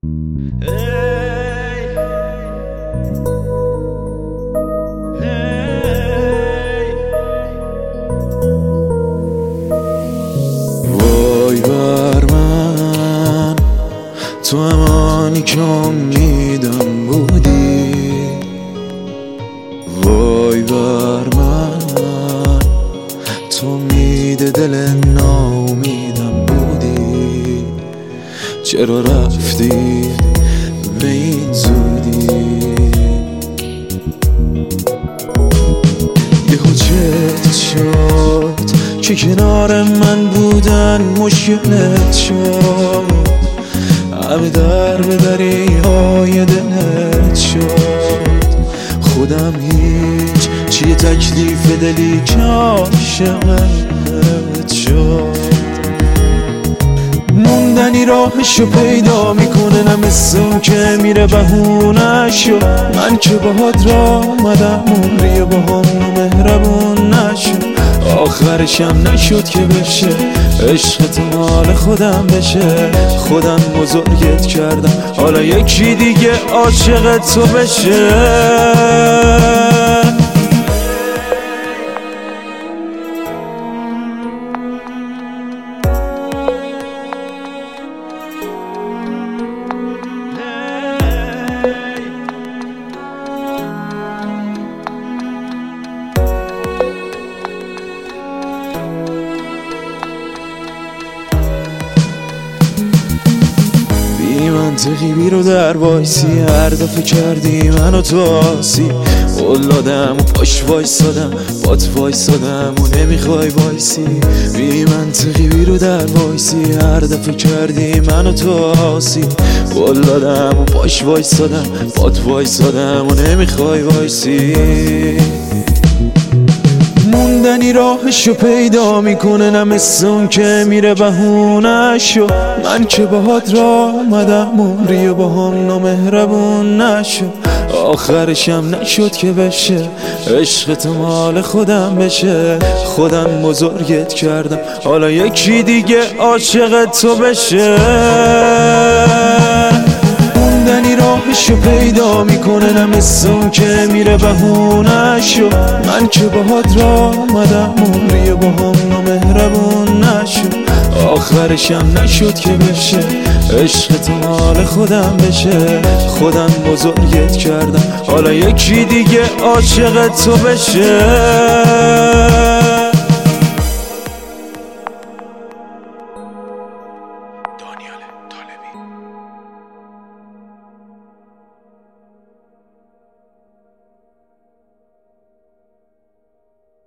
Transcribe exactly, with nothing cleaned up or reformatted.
وای بر من، تو همانی که امیدم بودی. وای بر من، تو امید دل ناامیدم بودی. چرا رفتی به این زودی؟ یهو چت شد که کنار من بودن مشکلت شد، همه در به دری های دلت شد. خودم هیچ چیه تکلیف دلی که عاشقت شد. موندنی راهشو پیدا میکنه، نه مثل اون که میره بهونه‌شو. من که باهات را آمدم عمری باهام مهربون نشد. آخرشم نشد که بشه عشقت مال خودم بشه. خودم بزرگت کردم حالا یکی دیگه عاشق تو بشه. بی منطقی بی رو در وایسی، هر دفعه کردی منو تو آسی. اولادم و پاش وایسادم، بات وایسادم و نمیخوای وایسی. بی منطقی بی رو در وایسی، هر دفعه کردی منو تو آسی. اولادم و پاش وایسادم، بات وایسادم و نمیخوای وایسی. موندنی راهشو پیدا میکنه، نه مثل اون که میره بهونه‌شو. من که باهات را آمدم عمری باهام نامهربون نشد. آخرشم نشد که بشه عشقت مال خودم بشه. خودم بزرگت کردم حالا یکی دیگه عاشق تو بشه. موندنی راهشو پیدا میکنه، نه مثل اون که میره بهونه‌شو. من که باهات را آمدم عمری باهام نامهربون نشد. آخرشم نشد که بشه عشقت مال خودم بشه. خودم بزرگت کردم حالا یکی دیگه عاشق تو بشه.